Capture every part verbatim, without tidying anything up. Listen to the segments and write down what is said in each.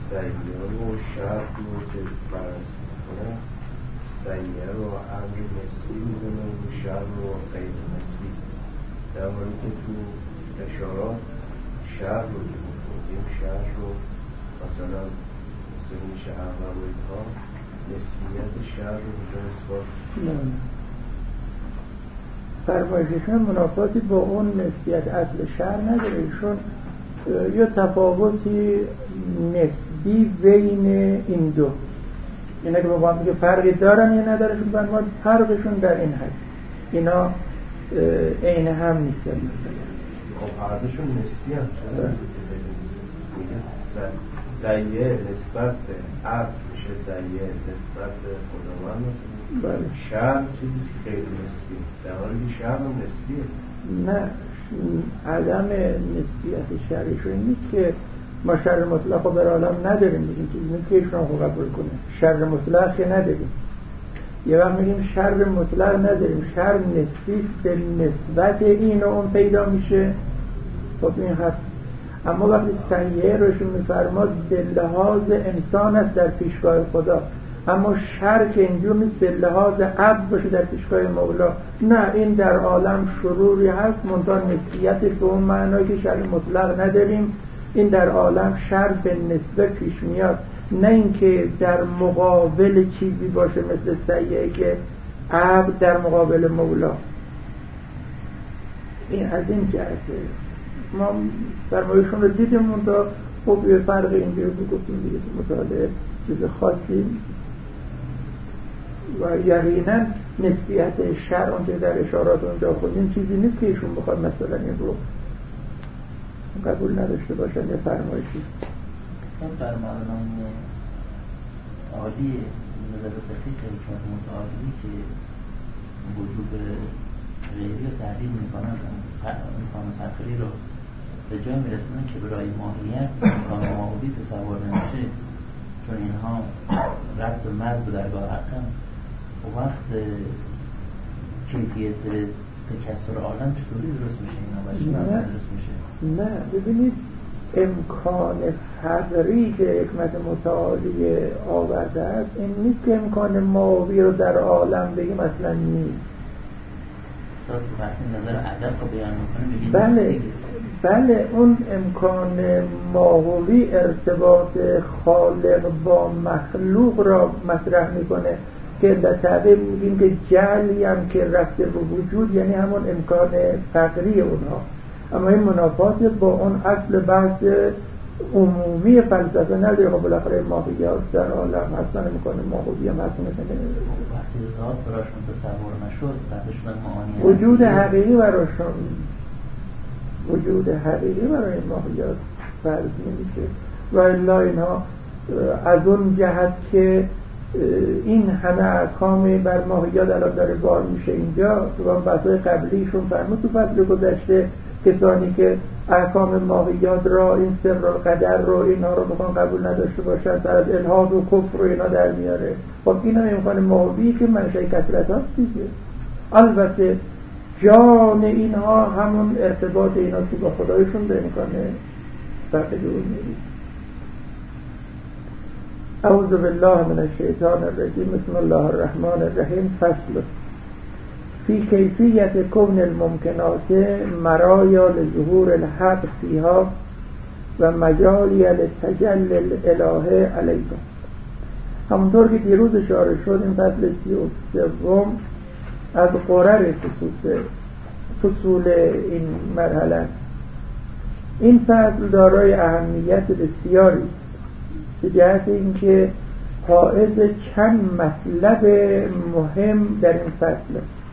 سیه و شر رو که بررسی میکنه، سیه رو امر نسبی میدونه و شر رو غیر نسبی، در حالی که تو اشارات شر رو که میکنیم شر رو مثلا مثل میشه اغلب و اینها نسبیت شر رو میتونه اثبات نه فرمایششون منافاتی با اون نسبیت اصل شر نداره، ایشون یا تفاوتی نسبی بین این دو، اینا که با هم میگه فرقی دارن یا ندارشون، فرماید فرقشون در این حد اینا عین هم نیستن. مثلا خب فرقشون نسبی هم چرا میگه سیه نسبت به عبد میشه سیه نسبت به خداوند، بله. شر چیزی که غیر نسبی، در حالی شر هم نسبیه. نه عدم نسبیت شرعشون این نیست که ما شر مطلق رو در عالم نداریم، این چیز نیست که ایشون رو قبول کنه. شر مطلق که نداریم، یه وقت میگیم شر مطلق نداریم، شر نسبی به نسبت این و اون پیدا میشه. خب این حرف، اما وقتی سیئه روشون میفرماد به لحاظ انسان است در پیشگاه خدا، اما شر که اینجور نیست به لحاظ عبد باشه در پیشگاه مولا، نه این در عالم شروری هست منتها نسبیتش به اون معنایی که شر مطلق نداریم، این در عالم شر به نسبه پیش میاد، نه اینکه در مقابل چیزی باشه مثل سیئه که عبد در مقابل مولا. این از این جهته ما فرمایشون رو دیدیم، منتها خب یه فرق اینجوری بگفتیم دیگه مطالعه چیز خاصی و یقینا نسبیت شر اون که در اشارات اونجا خوندیم چیزی نیست که ایشون بخواد مثلا این رو قبول نداشته باشن. یه فرمایشی این فرمایشان عالی نظر دقیق حکمت متعالی که وجود غیری رو تحلیل میکنن، امکان تقریر رو به جای میرسونن که برای ماهیت امکان معاولی تصور نمیشه، چون اینها ربط و مرد به درگاه حقم و وقت کیفیت تکسر عالم چطوری درست میشه، اینا باشه درست میشه. نه ببینید امکان فقری که حکمت متعالی آورده است این نیست که امکان ماوی رو در عالم بگیم اصلا نیست. وقتی نظر ادب رو بیان میکنه بله بله اون امکان ماهوی ارتباط خالق با مخلوق را مطرح میکنه که در تعبیر میگیم که جعلی هم که رفته به وجود یعنی همون امکان فقری اونها، اما این منافات با اون اصل بحث عمومی فلسفه نداره. خب بالاخره ماهیات در عالم هستن میکنه ماهوی هم هست میکنه وقتی ذات براشون تصور نشد بعدشون معانی وجود حقیقی براشون وجود حقیقی برای ماهیات فرض نمیشه و الا اینها از اون جهت که این همه احکام بر ماهیات الان داره بار میشه اینجا تو هم بحثای قبلیشون فرمود تو فصل گذشته کسانی که احکام ماهیات را این سر و قدر رو اینا رو بخوان قبول نداشته باشن سر از الحاد و کفر رو اینا در میاره. خب این هم امکان ماهوی که منشأ کثرت هست دیگه. البته جان اینها همون ارتباط اینا که با خدایشون به امکانه فرق جور میری. اعوذ بالله من الشیطان الرجیم. بسم الله الرحمن الرحیم. فصل فی کیفیت کون الممکنات مرایا لظهور الحق فیها و مجالی لتجلی الاله علیکم. همونطور که دیروز اشاره شد این فصل سی و سوم از قرر خصوص فصول این مرحله است. این فصل دارای اهمیت بسیاری است به جهت اینکه حائز چند مطلب مهم در این فصل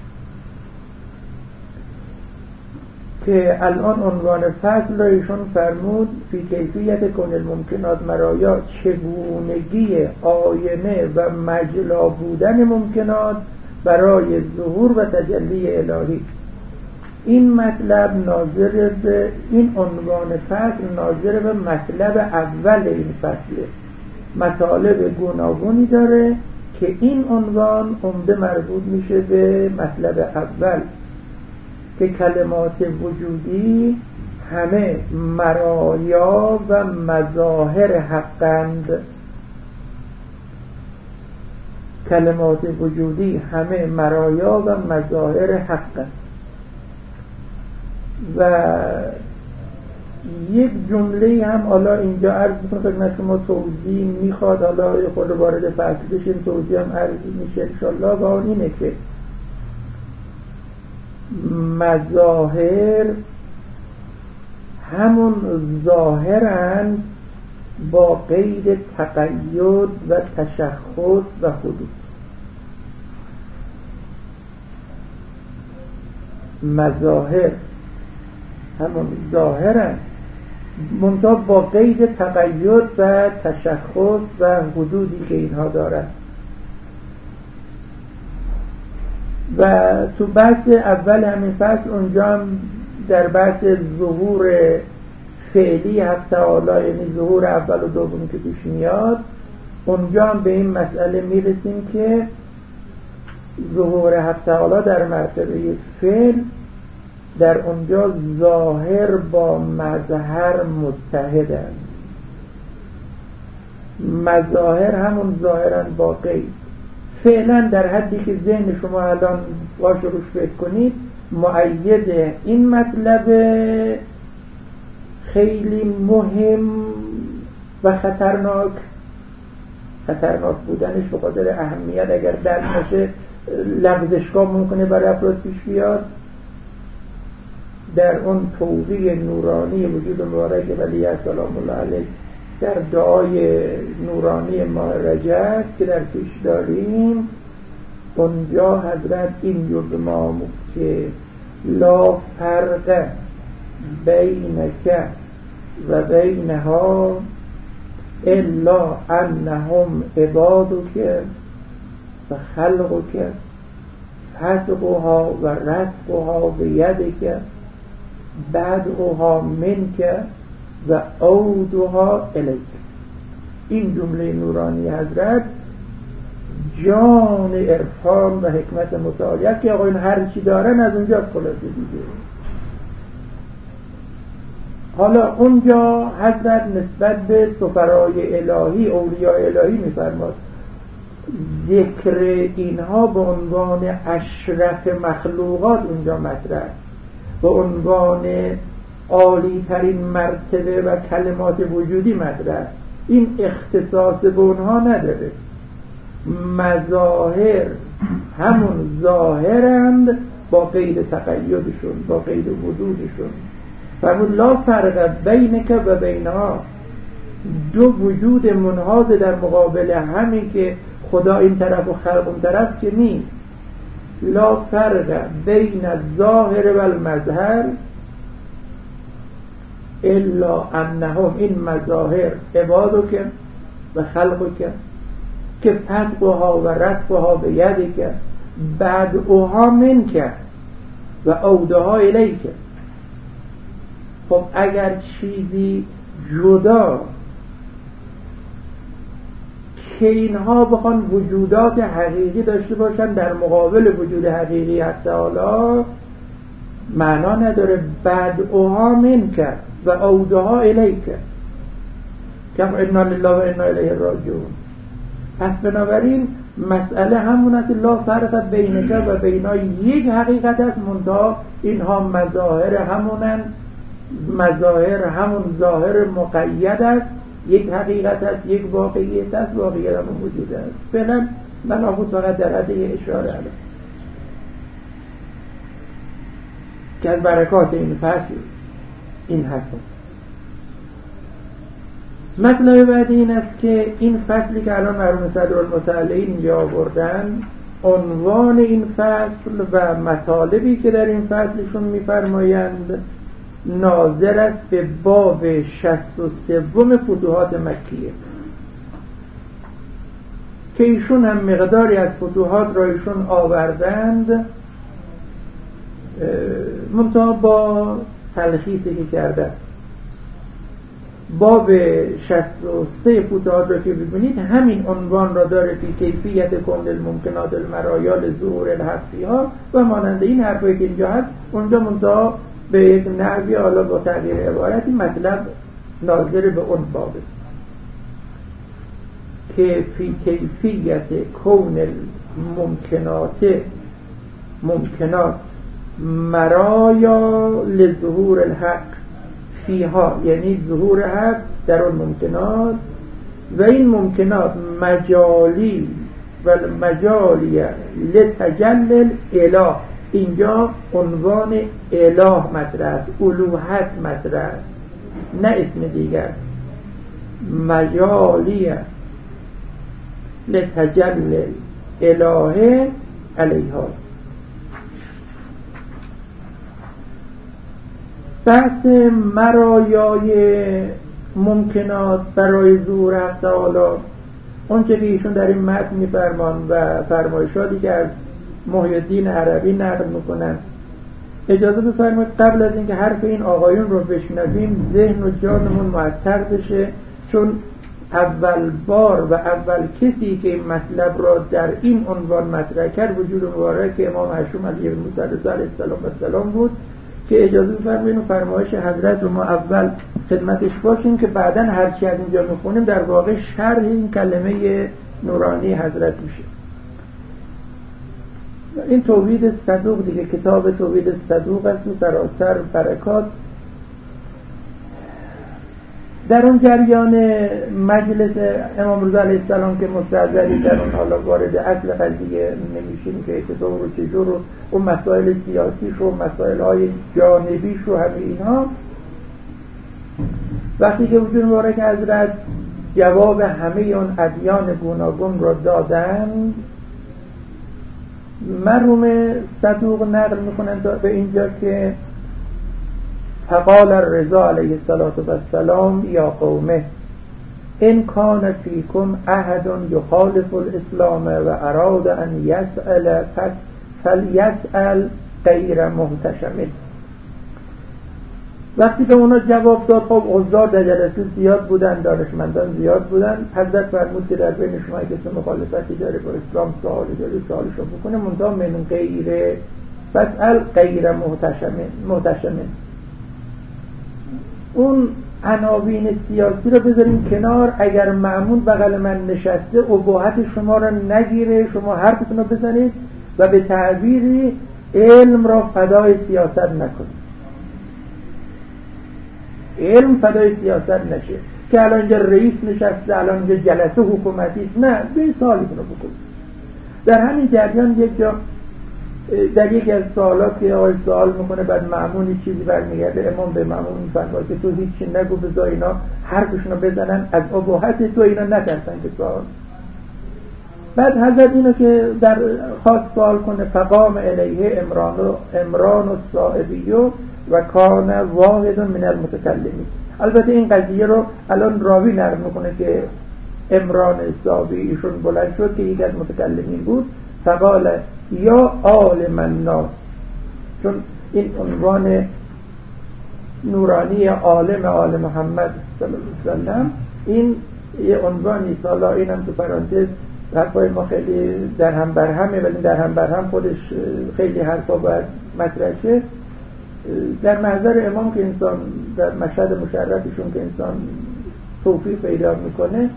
که الان عنوان فصل را ایشون فرمود فی کیفیت کون الممکنات مرایا، چگونگی آینه و مجلا بودن ممکنات برای ظهور و تجلی الهی. این مطلب ناظر به این عنوان فصل ناظر به مطلب اول این فصله. مطالب گوناگونی داره که این عنوان عمده مربوط میشه به مطلب اول که کلمات وجودی همه مرایا و مظاهر حقند. کلمات وجودی همه مرایا و مظاهر حقند. و یک جمله هم حالا اینجا عرض میکنم خدمت شما، توضیح میخواد، حالا خود وارد فصل بشیم، توضیح هم عرض میشه انشالله. و اون اینه که مظاهر همون ظاهرن با قید تقید و تشخص و حدود. مظاهر همون ظاهرن منتها با قید تقید و تشخص و حدودی که اینها دارن. و تو بحث اول همین فصل اونجا هم در بحث ظهور فعلی حق تعالی، یعنی ظهور اول و دومی که پیش میاد، اونجا هم به این مسئله میرسیم که ظهور حق تعالی در مرتبه فعل، در اونجا ظاهر با مظهر متحدن. مظاهر همون ظاهرن با قید. فعلا در حدی که ذهن شما الان باش روش فکر کنید مؤید این مطلب خیلی مهم و خطرناک، خطرناک بودنش به خاطر اهمیت اگر درک نشه لغزشگاه ممکنه برای افراد پیش بیاد. در اون توضیح نورانی وجود مبارک ولی سلام الله علیه در دعای نورانی ماه رجب که در پیش داریم، اونجا حضرت این جور به ما آموخت که لا فرق بینک و بینها الا انهم عبادک و خلقک فتقها و رزقها بیدک بدعها منک و عودها الیک. این جمله نورانی حضرت جان عرفان و حکمت متعالیت که آقایون هر چی دارن از اونجاست خلاصه دیگه. حالا اونجا حضرت نسبت به سفرای الهی، اولیاء الهی میفرماد ذکر اینها به عنوان اشرف مخلوقات اونجا مطرح است، به عنوان عالی ترین مرتبه و کلمات وجودی مطرح است. این اختصاص به اونها نداره. مظاهر همون ظاهرند با قید تقیدشون، با قید وجودشون. فرمود لا فرق بینک و بینها، دو وجود منحاز در مقابل همین که خدا این طرف و خلق اون طرف که نیست. لا فرق بین الظاهر و المظهر الا انهم، این مظاهر عبادک و خلقک که فتقها و رفقها به یدک بدعها منک و عودها الیک. خب اگر چیزی جدا که اینها بخوان وجودات حقیقی داشته باشن در مقابل وجود حقیقی حق تعالی، معنا نداره بدعها منک و عودها الیک. کم انا لله و انا الیه راجعون. پس بنابراین مسئله همون است، لا فرق بینک و بینا یک حقیقت است، منتها اینها مظاهر همونن. مظاهر همون ظاهر مقید است، یک حقیقت است، یک واقعیت است، واقعیت همون وجود است. فعلا من آخود فقط در حد یه اشاره علم که از برکات این فصل این حرف است. مطلب بعد این است که این فصلی که الان مرحوم صدرالمتعلین یا آوردن، عنوان این فصل و مطالبی که در این فصلشون میفرمایند ناظر است به باب شصت و سوم فتوحات مکیه که ایشون هم مقداری از فتوحات را ایشون آوردند، منتها با تلخیصی که کردن. باب شصت و سه فتوحات را که ببینید همین عنوان را داره که کیفیت کن الممکنات المرایال ظهور الحق فیها و مانند این حرفایی که اینجا هست، اونجا منتها به یک نحوی حالا با تغییر عبارتی مطلب ناظر به اون بابه که فی کیفیت کون ممکنات ممکنات مرایا لظهور الحق فیها، یعنی ظهور حق در اون ممکنات، و این ممکنات مجالی و مجالی لتجلل اله. اینجا عنوان اله مطرح است، الوهت مطرح است، نه اسم دیگر. مجالی لتجلل اله علیها. بحث مرایای ممکنات برای ظهور حق تعالی، اون که ایشون در این متن میفرمان و فرمایشاتی که از محی الدین عربی نقل میکنن، اجازه بفرمایید قبل از اینکه حرف این آقایون رو بشنویم ذهن و جانمون معطر بشه، چون اول بار و اول کسی که این مطلب را در این عنوان مطرح کرد وجود مبارک امام معصوم علیه المثلث علیه السلام بود، که اجازه بفرمایید فرمایش حضرت رو ما اول خدمتش باشیم که بعداً هرچی از اینجا میخونیم در واقع شرح این کلمه نورانی حضرت میشه. این توحید صدوق دیگه، کتاب توحید صدوق است و سراسر برکات. در اون جریان مجلس امام رضا علیه السلام که مستحضری در اون حالا وارد اصل قضیه نمیشیم که چطور و چجور و اون مسائل سیاسیش و مسائل های جانبیش و همه اینها، وقتی که وجود مبارک حضرت جواب همه اون ادیان گوناگون را دادن، مرحوم صدوق نقل میکنن به اینجا که فقال الرضا علیه السلام یا قومه ان کان فیکم احد یخالف الاسلام و اراد ان یسأل پس فلیسأل غیر محتشم. وقتی به اونا جواب داد، خب عزار در جلسه زیاد بودن، دانشمندان زیاد بودن، حضرت فرمود که در بین شما کسی مخالفتی داره با اسلام سوالی داره سوالشو بکنه، منتها من غیر فسأل غیر محتشم محتشم. اون عناوین سیاسی رو بذاریم کنار. اگر مأمون بغل من نشسته اباحت شما رو نگیره، شما حرفتون رو بزنید و به تعبیری علم را فدای سیاست نکنید. علم فدای سیاست نشه که الان اینجا رئیس نشسته، الان اینجا جلسه حکومتی است، نه، به سوالیتون رو بکنید. در همین جریان یک جا در یکی از سوالات که آقای سوال میکنه، بعد مأمونی چیزی برمیگرده، امام به مأمون میفرماید که تو هیچی نگو، بذار اینا حرفشون رو بزنن، از اباحت تو اینا نترسن که سوال. بعد حضرت اینو که در خاص سوال کنه، فقام الیه امران و امران و صائبیو و کان واحد من المتکلمین. البته این قضیه رو الان راوی نقل میکنه که امران صائبی ایشون بلند شد که یکی از متکلمین بود، فقال یا عالم الناس، چون این عنوان نورانی عالم آل محمد صلی الله علیه وسلم این یه عنوان نیست. حالا اینم تو پرانتز، حرفای ما خیلی در هم بر همه، ولی در هم بر هم خودش خیلی حرفا باید مطرح شه. در محضر امام که انسان در مشهد مشرفشون که انسان توفیق پیدا میکنه،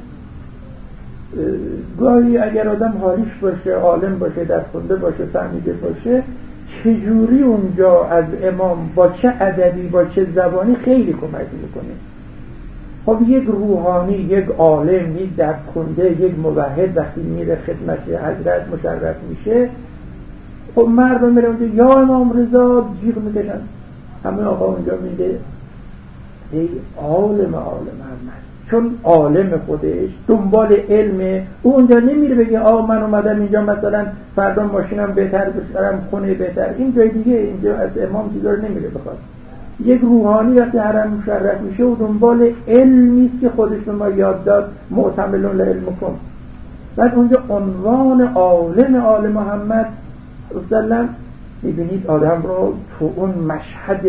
گاهی اگر آدم حالیش باشه، عالم باشه، دست خونده باشه، فهمیده باشه، چجوری اونجا از امام با چه ادبی با چه زبانی خیلی کمک میکنه. خب یک روحانی، یک عالم، یک دست خونده، یک موحد وقتی میره خدمت حضرت مشرف میشه، خب مردم میره اونجا یا امام رضا جیغ میکشن، همه آقا اونجا میگه ای عالم عالم محمد، چون عالم خودش دنبال علمه. او اونجا نمیره بگه آقا من اومدم اینجا مثلا فردا ماشینم بهتر بشارم، خونه بهتر، این جای دیگه، اینجا از امام چیزا رو نمیره بخواد. یک روحانی وقتی حرم مشرف میشه و دنبال علمی است که خودش به ما یاد داد، معتملون لعلمکم. بعد اونجا عنوان عالم آل محمد رسول، میبینید آدم رو تو اون مشهد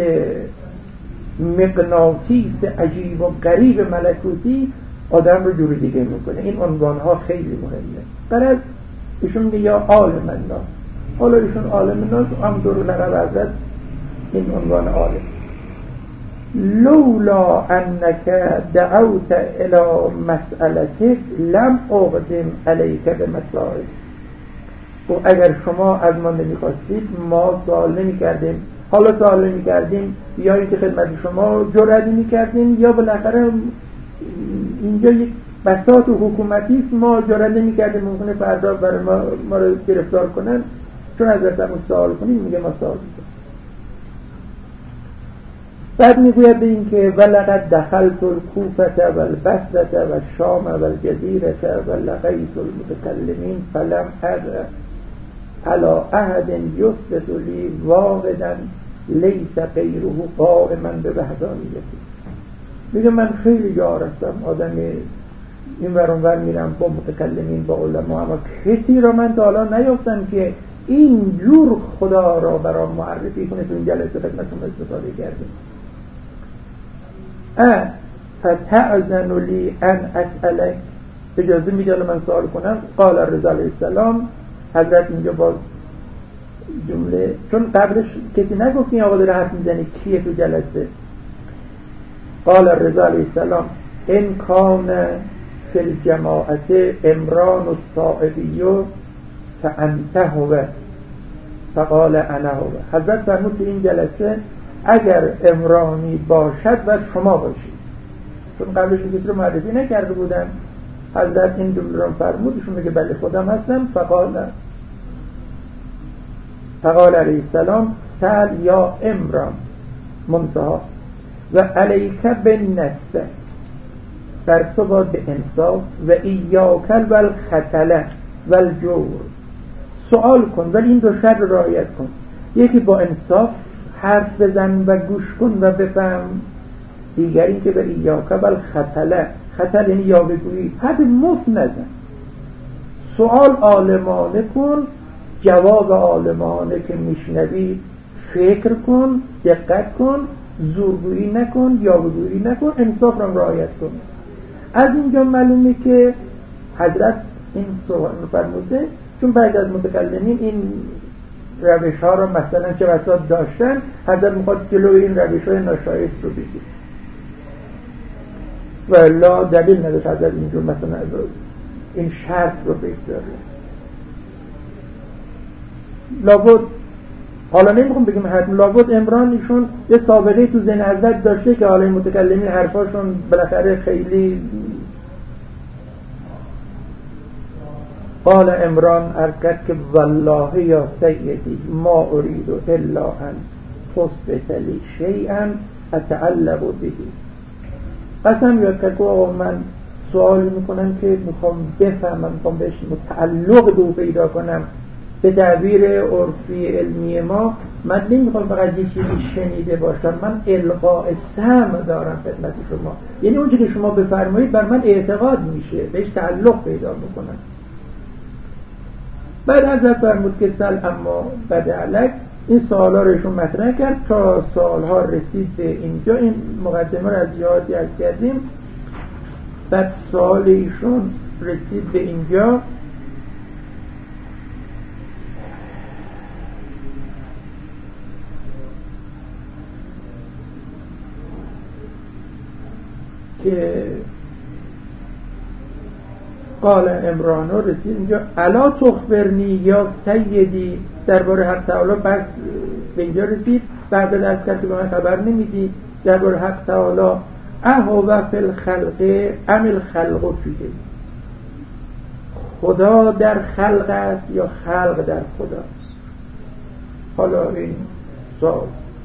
مغناطیس عجیب و غریب ملکوتی آدم رو جور دیگه میکنه. این عنوان ها خیلی مهمه. برای ایشون میگه یا عالم الناس، حالا ایشون عالم الناس هم دور لقب حضرت این عنوان عالم. لولا انک دعوت الى مسئلتک لم اقدم علیک بمسائل. و اگر شما از ما نمیخواستید ما سوال نمی کردیم، حالا سوال نمی کردیم یا اینکه خدمت شما جرأت نمی کردیم، یا بالاخره اینجا یک بساط حکومتی است، ما جرأت نمی کردیم ممکنه فردا برای ما ما رو گرفتار کنن، چون حضرت عمو سوال کنیم میگه ما سوال میکنیم. بعد میگوید به این که ولقد دخلت الکوفة والبصرة والشام والجزیرة ولقیت المتکلمین فلم ادر على احد یثبت لی واحدا لیس غیره قائما بوحدانیته. میگه من خیلی جا رفتم، آدمی این ور اون ور میرم با متکلمین با علما، اما کسی را من تا حالا نیافتم که این جور خدا را برام معرفی کنه. تو این جلسه خدمتتون استفاده کردیم. اه فتعزن لی ان اسألک، اجازه میده من سوال کنم؟ قال رضا علیه السلام، حضرت اینجا باز جمله، چون قبلش کسی نگفت این آقا داره حرف میزنه کیه تو جلسه. قال رضا علیه السلام ان کان فی الجماعت عمران الصائبی فانت هو فقال انا هو. حضرت فرمود تو این جلسه اگر عمرانی باشد و شما باشید، چون قبلش کسی رو معرفی نکرده بودن. حضرت این جمله رو فرمودشون میگه بله خودم هستم. فقال فقال علیه السلام سل یا عمران منتها و علیک بالنصف، بر تو باید به انصاف و ایاک والخطل والجور، سوال کن ولی این دو شرط رعایت کن. یکی با انصاف حرف بزن و گوش کن و بفهم، دیگر این که به ایاک والخطل، خطل یعنی یاوه‌گویی، حرف مفت نزن، سوال عالمانه کن، جواب عالمانه که میشنوی فکر کن، دقت کن، زورگویی نکن، یاوه‌گویی نکن، انصاف را رعایت کن. از اینجا معلومه که حضرت این سوال فرموده، چون بعد از متکلمین این روش ها را مثلا چه بساط داشتن، حضرت میخواد جلو این روش های ناشایست رو بگیر و الا دلیل نداشت حضرت اینجور مثلا این شرط رو بگذاره. لابد حالا نمیخوام بگیم حتم، لابد عمران ایشون یه سابقه تو ذهن حضرت داشته که حالا این متکلمین حرفاشون بالاخره خیلی. قال عمران ارکد که والله یا سیدی ما اريد الا ان تثبت لی شیئا اتعلق به. قسم یاد کرد که آقا من سوالی میکنم که میخوام بفهمم، میخوام بهش متعلق به او پیدا کنم. به تعبیر عرفی علمی ما من نمیخوام فقط یه چیزی شنیده باشم، من القاء سمع دارم خدمت شما، یعنی اون چیزی که شما بفرمایید بر من اعتقاد میشه، بهش تعلق پیدا میکنم. بعد حضرت فرمود که سل اما بد علک، این سوالا رو ایشون مطرح کرد تا سوالها رسید به اینجا. این مقدمه رو از جهاتی عرض کردیم. بعد سوال ایشون رسید به اینجا که قال عمران رسید اینجا الا تخبرنی یا سیدی، درباره حق تعالی بس به اینجا رسید. بعد از کرد که به من خبر نمیدی درباره حق تعالی. اهو فی الخلق ام الخلق فیه، خدا در خلق است یا خلق در خداست. حالا این سوال.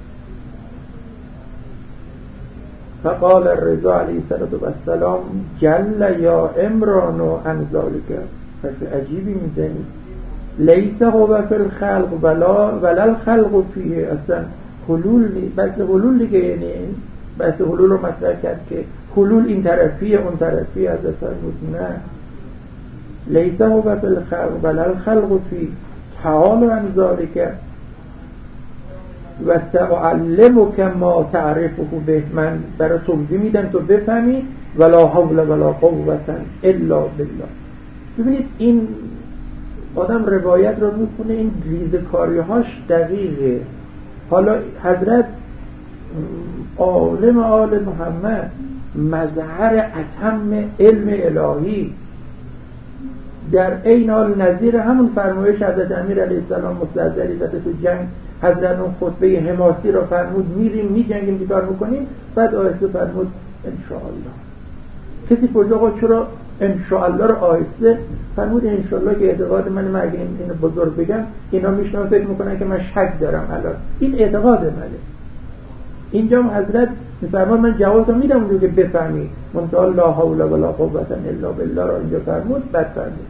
فقال الرضا علیه السلام جل یا عمران و انزالک، پس عجیبی میزنی، لیس هو فی الخلق ولا ولا الخلق فیه، اصلا حلول نی، بس حلول دیگه، یعنی بس حلول رو مطرح کرد که حلول این طرفیه اون طرفیه، از اصلا بود نه، لیس هو فی الخلق ولا الخلق فیه تعال انزالک و سأعلمک ما تعرفه به، من برای توضیح میدم تو بفهمی، ولا حول ولا قوة الا بالله. ببینید این آدم روایت رو میخونه، این ریزکاریهاش دقیقه، حالا حضرت عالم آل محمد، مظهر اتم علم الهی، در عین حال نظیر همون فرمایش حضرت امیر علیه السلام مستحضری که تو جنگ حضرت اون خطبه حماسی را فرمود میریم میجنگیم بیکار میکنیم، بعد آهسته فرمود انشاءالله. کسی پرسید آقا چرا انشاءالله رو آهسته فرمود؟ انشاءالله که اعتقاد من، من اگه اینو بزرگ بگم اینا میشنن فکر میکنن که من شک دارم الان، این اعتقاد منه. اینجا حضرت میفرماد من جواب رو میدم اونجور که بفهمی، منتها لا حول ولا قوة الا بالله را اینجا فرمود. بعد فرمود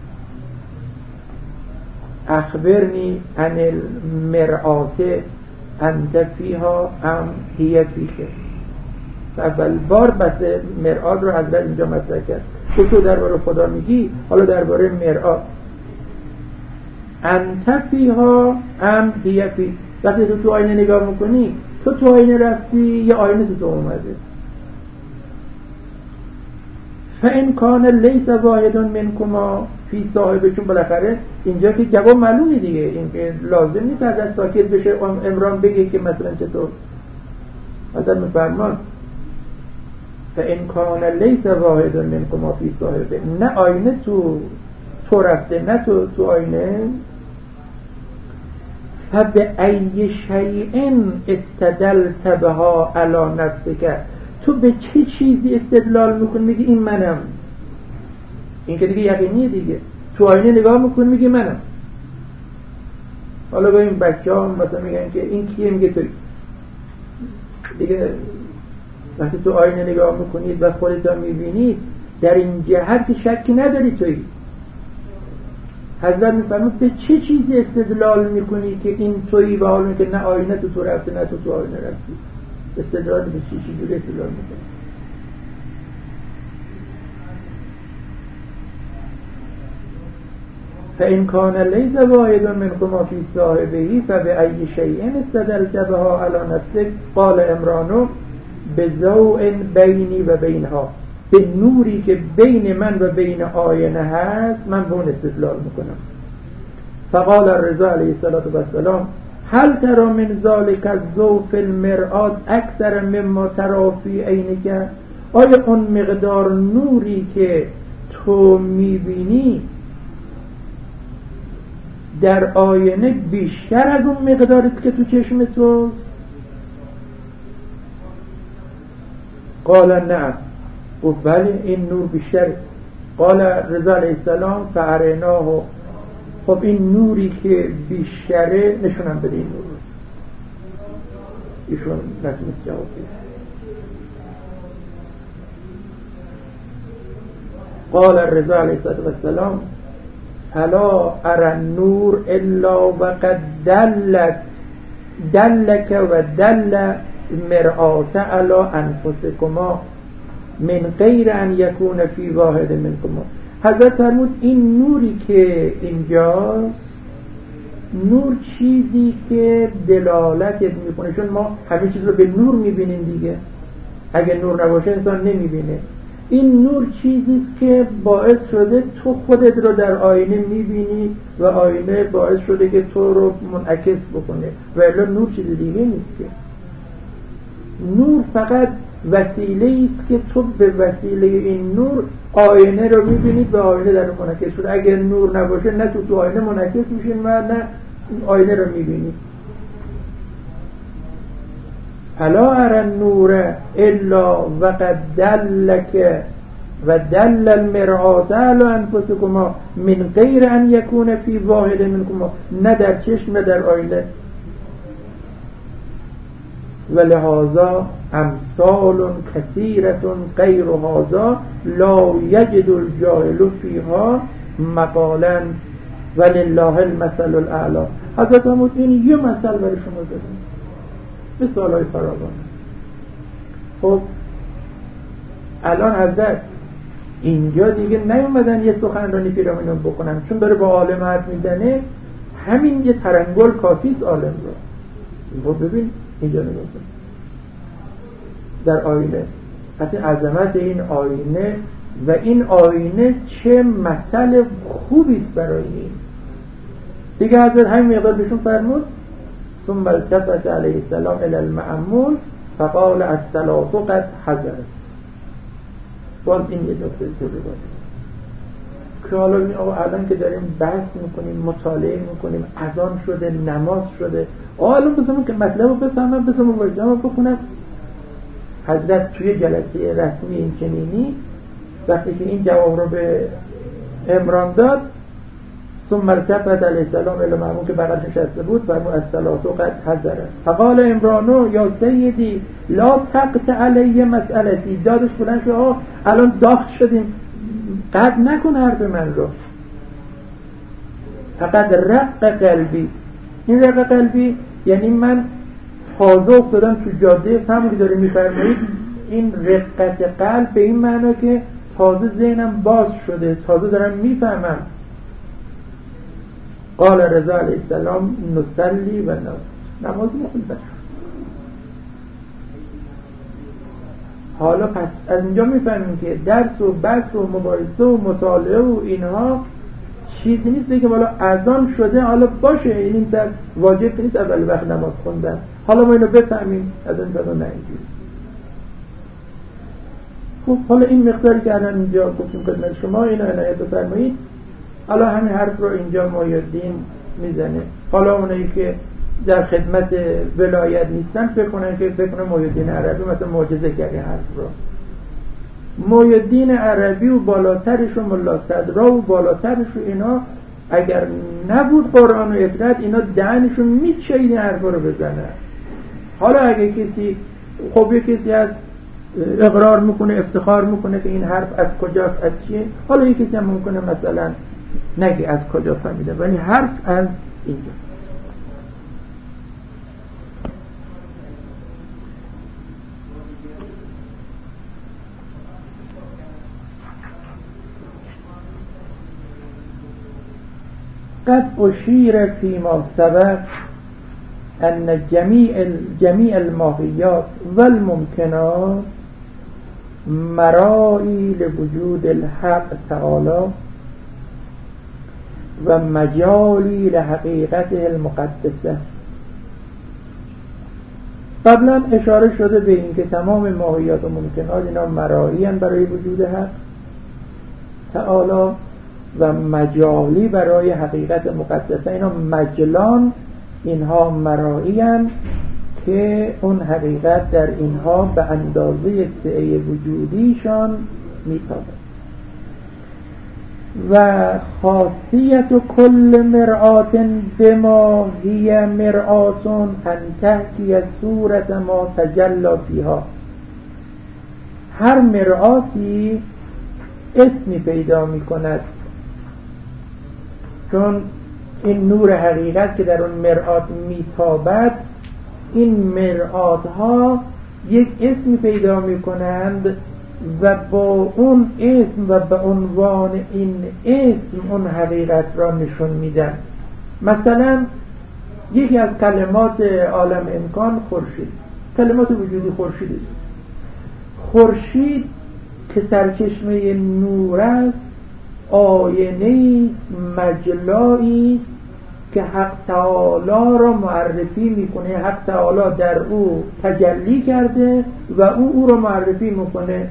اخبرنی عن المرآت انت فیها ام هی فیک. اول بار بس مرآت رو حضرت اینجا مطرح کرد. تو تو درباره خدا میگی، حالا درباره مرآت انت فیها ام هی فیک. وقتی تو تو آینه نگاه میکنی، تو تو آینه رفتی یه آینه تو تو اومده. فإن کان لیس واحد منکما فی صاحبه، چون بالاخره اینجا که جواب معلومه دیگه، این که لازم نیست از ساکت بشه عمران بگه که مثلا چطور. حضرت میفرمان فإن کان لیس واحد منکما فی صاحبه، نه آینه تو تو رفته نه تو تو آینه. فبأی شیء استدلت بها علی نفسک، تو به چه چیزی استدلال میکنی میگی این منم؟ این که دیگه یقینیه دیگه. تو آینه نگاه میکنی میگی منم. حالا با این بچه ها مثلا میگن که این کیه؟ میگه توی. دیگه وقتی تو آینه نگاه میکنید و خودت رو میبینید، در این جهت که شکی نداری توی. حضرت میفرمود به چه چیزی استدلال میکنی که این تویی و حالا که نه آینه تو تو رفته نه تو تو آینه رفتی؟ استدلال به چی چیزی استدلال میکنی؟ فإن كان ليس واحد منكما في صاحبه فبأي شيء استدلت بها على نفسك. قال عمران بضوء بيني و بينها، به نوری که بین من و بین آینه هست من به اون استدلال میکنم. فقال الرضا علیه السلام هل ترى من ذلك الضوء في المرآت اکثر مما ترى في عینک، آیا اون مقدار نوری که تو میبینی در آینه بیشتر از اون مقداری که تو چشم توست؟ قال نعم، و بله این نور بیشتر. قال رضا علیه السلام فاریناه، خب این نوری که بیشتره نشونم بده این نور. ایشون نتونست جواب بده. قال رضا علیه السلام فلا ارى النور الا وقد دلت دلك و دل مرآت على انفسكما من غیر ان یکون فی واحد منکما. حضرت فرمود این نوری که اینجاست، نور چیزی که دلالت میکنه، چون ما همه چیز رو به نور میبینیم دیگه، اگه نور نباشه انسان نمیبینه. این نور چیزیست که باعث شده تو خودت رو در آینه میبینی و آینه باعث شده که تو رو منعکس بکنه، و الا نور چیز دیگه نیست که. نور فقط وسیله است که تو به وسیله این نور آینه رو میبینید و آینه در منعکس شده. اگر نور نباشه نه تو تو آینه منعکس میشین و نه آینه رو میبینید. فلا ارى النور الا وقد دلك و دل المرآت على انفسكما من غیر ان یکون فی واحد منكما، نه در چشم نه در آینه. ولهذا امثال كثيرة غير هذا لا يجد الجاهل فيها مقالا ولله المثل الاعلى. حضرت فرمود این یه مثل برای شما زدم، مثالای فراوان است. خب الان حضرت اینجا دیگه نیومدن یه سخنرانی پیرامونم بکنن، چون داره با عالم حرف میزنه، همین یه ترنگل کافیست عالم رو. خب ببین اینجا نگاه کن در آینه، پس این عظمت این آینه و این آینه چه مثل خوبیست برای این دیگه. حضرت همین مقدار بهشون فرمود ثم التفت علیه السلام الی المأمون فقال الصلاة قد حضرت. باز این یه نکته تو روایت که حالا این آقا الان که داریم بحث میکنیم مطالعه میکنیم اذان شده نماز شده الان بزنم که مطلب رو بفهمم بزنم مبارزه رو بکنم. حضرت توی جلسه رسمی این چنینی وقتی که این جواب رو به عمران داد ثم التفت علیه السلام الی المأمون که بغل نشسته بود فرمود الصلاة قد حضرت فقال عمرانو یا سیدی لا تقطع علی مسئلتی. دادش بلند شد آه الان داغ شدیم قطع نکن حرف من رو. فقط رق قلبی. این رق قلبی یعنی من تازه افتادم تو جاده همون که داره میفرمایید. این رقت قلب به این معنی که تازه ذهنم باز شده تازه دارم میفهمم. قال رضا علیه السلام نصلی و نماز میخوندن. حالا پس از اینجا میفهمیم که درس و بحث و مباحثه و مطالعه و اینها چیزی نیست که حالا اذان شده حالا باشه این سر واجب نیست اول وقت نماز خوندن. حالا ما اینو بفهمیم از این فردا نه اینجوری. خب حالا این مقداری که الان اینجا گفتیم خدمت شما اینو عنایت بفرمایید. حالا همین حرف رو اینجا محی‌الدین میزنه. حالا اونایی که در خدمت ولایت نیستن فکر کنن که فکر کنن محی‌الدین عربی مثلا معجزه کرده حرف رو. محی‌الدین عربی و بالاترش و ملا صدرا و بالاترش و اینا اگر نبود قرآن و اطلاعات اینا دهنشون میچید این حرف رو بزنن. حالا اگه کسی خب یه کسی از اقرار میکنه افتخار میکنه که این حرف از کجاست از چیه، حالا یه کسی هم ممکنه مثلا نگه از کجا فهمیده ولی حرف از اینجاست. قد اشیر فيما سبق ان جميع جميع الماهیات والممکنات مرائي لوجود الحق تعالى و مجالی لحقیقته المقدسه. قبلا اشاره شده به این که تمام ماهیات و ممکنات اینا مرائی ان برای وجود حق تعالی و مجالی برای حقیقت مقدسه. اینا مجلان اینها مرائی ان که اون حقیقت در اینها به اندازه سعه وجودیشان میتابد. و خاصیت کل مرآت بما هی مرآت ان تحکی صورت ما تجلی فیها. هر مرآتی اسمی پیدا می کند چون این نور حقیقت که در اون مرآت میتابد این مرآت ها یک اسمی پیدا می کنند و با اون اسم و به عنوان این اسم اون حقیقت را نشون میدن. مثلا یکی از کلمات عالم امکان خورشید، کلمات وجودی خورشید است. خورشید که سرچشمه نور است آینه است، مجلایی است که حق تعالی را معرفی میکنه. حق تعالی در او تجلی کرده و او او را معرفی میکنه.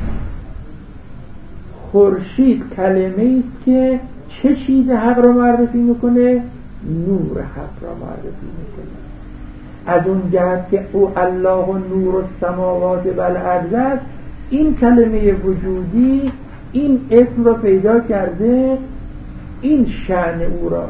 خورشید کلمه است که چه چیز حق را معرفی میکنه؟ نور حق را معرفی میکنه. از اون جهت که او الله و نور السماوات و الارض است، این کلمه وجودی این اسم را پیدا کرده، این شأن او را.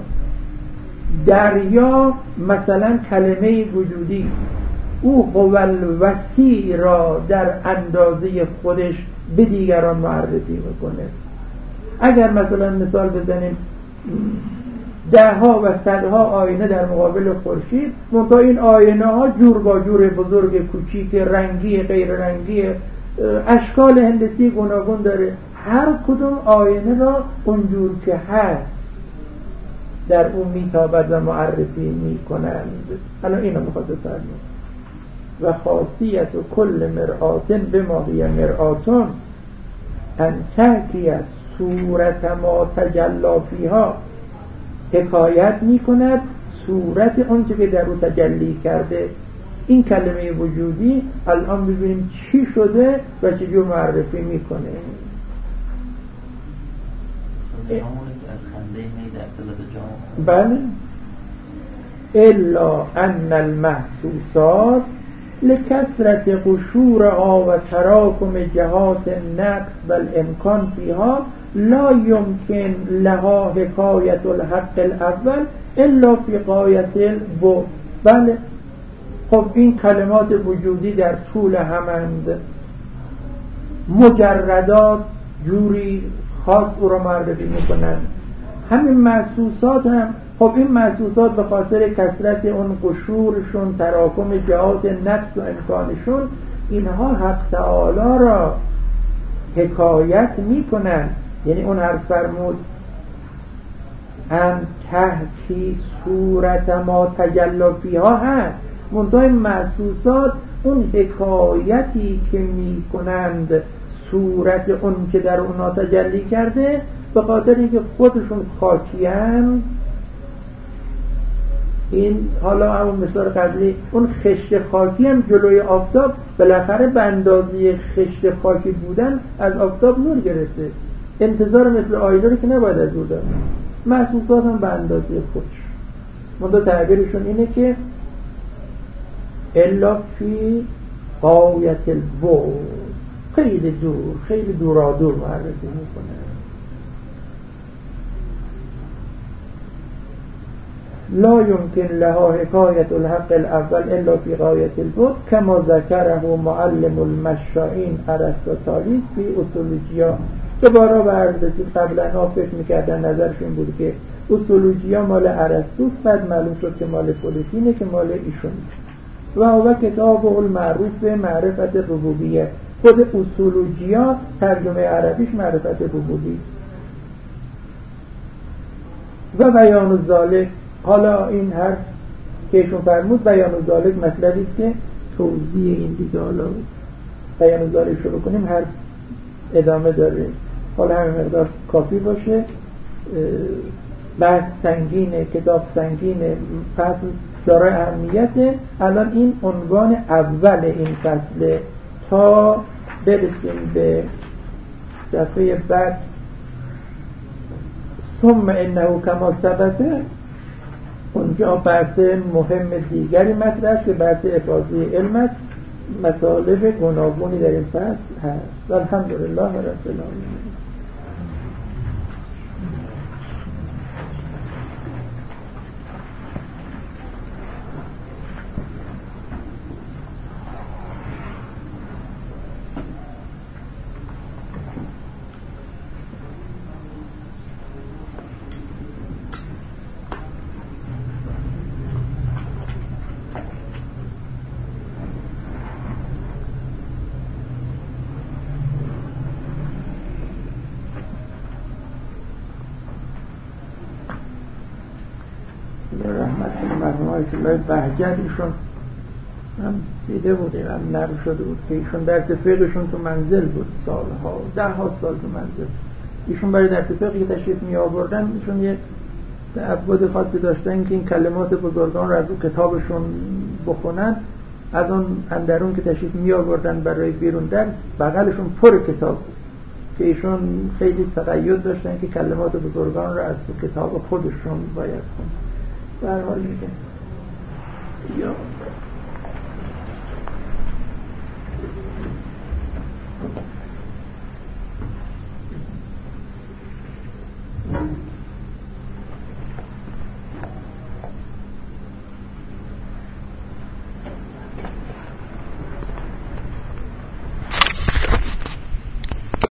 دریا مثلا کلمه وجودی است، او هو الوسیع را در اندازه خودش به دیگران معرفی میکنه. اگر مثلا مثال بزنیم ده ها و صدها آینه در مقابل خورشید، منتها این آینه ها جور با جور، بزرگ کوچیک، رنگی غیر رنگی، اشکال هندسی گوناگون داره. هر کدوم آینه را اونجور که هست در اون میتابد و معرفی میکنند. الان اینو میخواد بفرمایید. و خاصیت کل مرآت بما هی مرآتون ان تحکی از صورت ما تجلی فیها، حکایت میکند صورت اونچه که در او تجلی کرده. این کلمه وجودی الان ببینیم چی شده و چجور معرفی میکنه. بله. الا ان المحسوسات لکثرت قشورها و تراکم جهات النقص و الامکان فیها لا یمکن لها حکایت الحق الاول الا فی غایت البعد. بله. خب این کلمات وجودی در طول همند، مجردات جوری خاص او را معرفی میکنن. همین محسوسات هم، خب این محسوسات به خاطر کثرت اون قشورشون، تراکم جهات نقص و امکانشون، اینها حق تعالی را حکایت میکنن. یعنی اون حرف فرمود ان تحکی صورت ما تجلی فیها هست. منتهای محسوسات اون حکایتی که میکنند صورت اون که در اونها تجلی کرده، به خاطر اینکه خودشون خاکیان. این حالا همون مثال قبلی، اون خشت خاکی هم جلوی آفتاب بالاخره به اندازه خشت خاکی بودن از آفتاب نور گرفته. انتظار مثل آیله رو که نباید از او دارد. محسوسات هم به اندازه خودش. منتها تعبیرشون اینه که الا فی غایت البعد، خیلی دور، خیلی دورادور معرفی میکنه. لا يمكن لها حکایت الحق الاول الا فی غایت البعد کما ذکره معلم المشائین ارسطاطالیس فی اصولوجیا. به بارا بررسید قبلا ها فکر میکردن، نظرش این بود که اصولوجیا مال ارسطوست، بعد معلوم شد که مال پلیتینه که مال ایشون. و هو کتاب المعروف به معرفت ربوبیه. خود اصولوجیا ترجمه عربیش معرفت ربوبیه و بیان ذالک. حالا این حرف که ایشون فرمود بیان ذالک مطلبی است که توضیح این دیگه، حالا بیان ذالک شروع کنیم، حرف ادامه داره. حالا همین مقدار کافی باشه. بحث سنگینه، کتاب سنگینه، فصل دارای اهمیته. الان این عنوان اول این فصل تا برسیم به صفحه بعد. ثم انه کما ثبته، اونجا بحث مهم دیگری مطرح که بحث افاضه علم است. مطالب گوناگونی در این فصل هست. الحمدلله رب العالمین. مرحوم بهجت ایشون هم دیده بودیم، هم نرم شده بود که ایشون در فقهشون تو منزل بود، سالها ده ها سال تو منزل. ایشون برای در فقه که تشریف می آوردن، ایشون یه تعبد خاصی داشتن که این کلمات بزرگان رو از کتابشون بخونن. از اون اندرون که تشریف می آوردن برای بیرون درس، بغلشون پر کتاب بود که ایشون خیلی تقید داشتن که کلمات بزرگان رو از کتاب خودشون باید خوند. در حال میگه یا